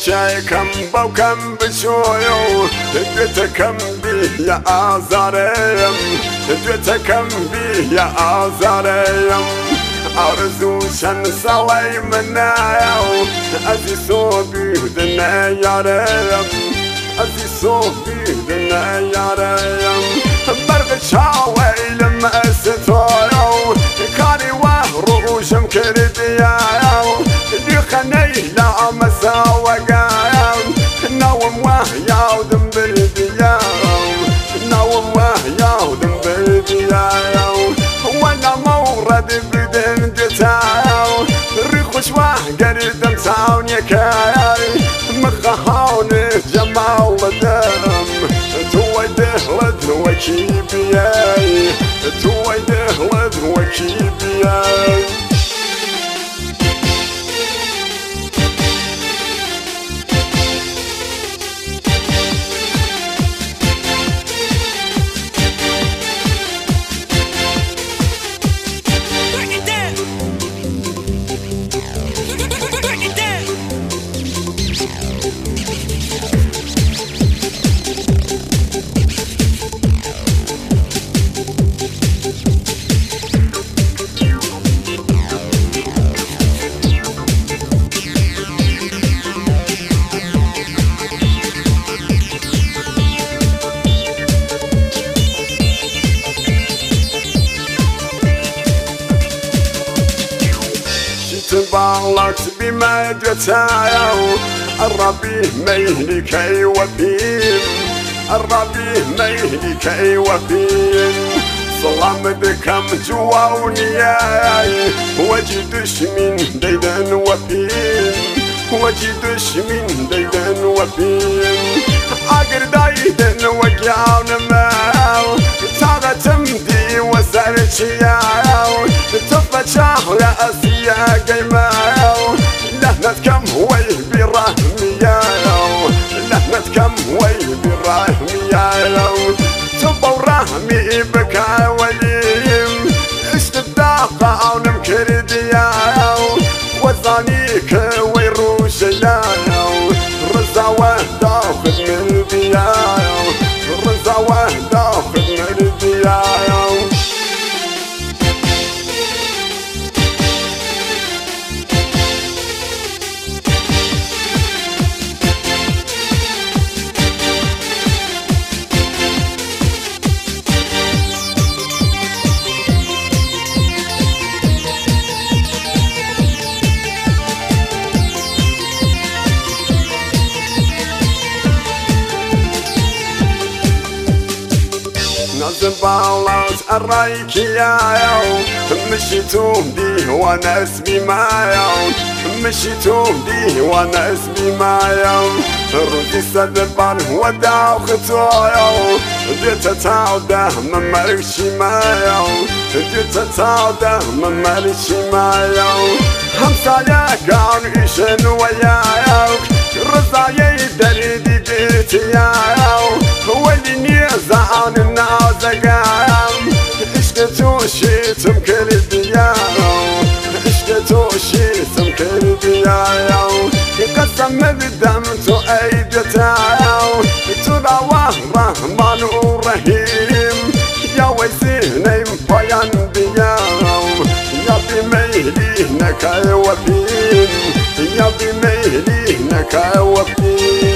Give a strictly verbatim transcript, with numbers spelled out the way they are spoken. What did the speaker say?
چایکم باوکم بچۆیە دوێتەکەم بیە ئازارەیەم دوێتەکەم بیە ئازارەیەم ئارزوو چەند ساڵی منایە و ئەزی سۆبیدنە یارەیەم ئەزی سۆبیدنە یارەیەم بەرگە چاوەی لە مەستۆیە و کاری وا ڕۆژم کردیایە و دیخەنەی لە ئەمەساوەگایە ناوم وا یاودم بردیە ناوم وا یاودم بردیایە وەلا مەوڕەد بدن دێتایە ڕی خوشوا گەردەم چاونیەکای مخە هاونێ جەماڵەدەم تووەی دەهڵەت وەکی بیای تووەی دەهڵەت وەکی بیای باڵات بیمەدوێتایە و ئەڕابی مەیلی کەیوەبین ئەڕابی مەیلی کەیوەبین سڵام دەکەم جوواونیای وەجی دوشمین دەیدەن وەبین وەجی دوشمین دەیدەن وەبین ئاگردایدن وەگیاونمە تاغەتم دیوە سەرچیایە تفە چاو لە ئەسیە گەیمایە لەحنەتکەم وەی بیڕەحمیایە لەحنەتکەم وەی بیڕەحمیایە تو بەو ڕەحمی بکەوەلیم ئشتبداقە ئاونم کردیایە وەزانی کە وەی ڕوژەیایە ڕزاوە داخت مردیایە ڕزاوە داخت مردیایە نازم باڵات ئەڕایکیایە مشی توم دیوانە ئەسمی مایە مشی توم دیوانە ئەسمی مایە ڕووی سەدەبان وەداوختۆیە دێتە تاودە مەمەرشی مایە دێتە تاودە مەمەرشی مایە هەمسایەکان ئیشن وەیایە ڕزایەی دەریدی بێتیایە وەلی نییە زەعان نازەگەم عشقە تۆشیتم کردیایە عشقە تۆشیتم کردیایە قەسەم بدەم تۆ ئەی دێتایە تو راوە ڕەحمان و ڕەحیم یا وەی زینەیم پایان بیە یا بیمەیلی نەکەوە بین یا بیمەیلی نەکەوە بین